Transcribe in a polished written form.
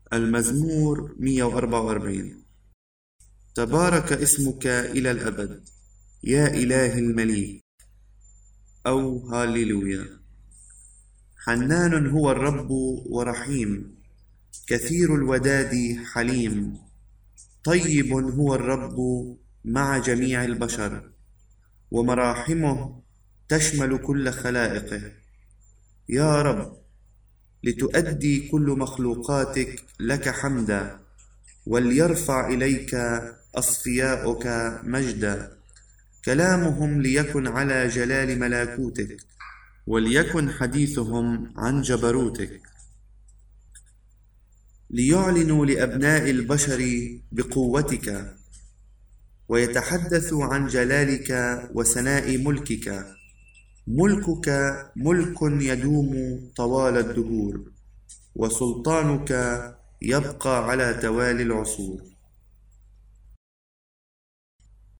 المزمور 144. تبارك اسمك إلى الأبد يا إله المليك، أو هاليلويا. حنان هو الرب ورحيم، كثير الوداد حليم، طيب هو الرب مع جميع البشر، ومراحمه تشمل كل خلائقه. يا رب، لتؤدي كل مخلوقاتك لك حمدا، وليرفع إليك أصفياؤك مجدا. كلامهم ليكن على جلال ملكوتك، وليكن حديثهم عن جبروتك. ليعلنوا لأبناء البشر بقوتك، ويتحدثوا عن جلالك وسناء ملكك. ملكك ملك يدوم طوال الدهور، وسلطانك يبقى على توالي العصور.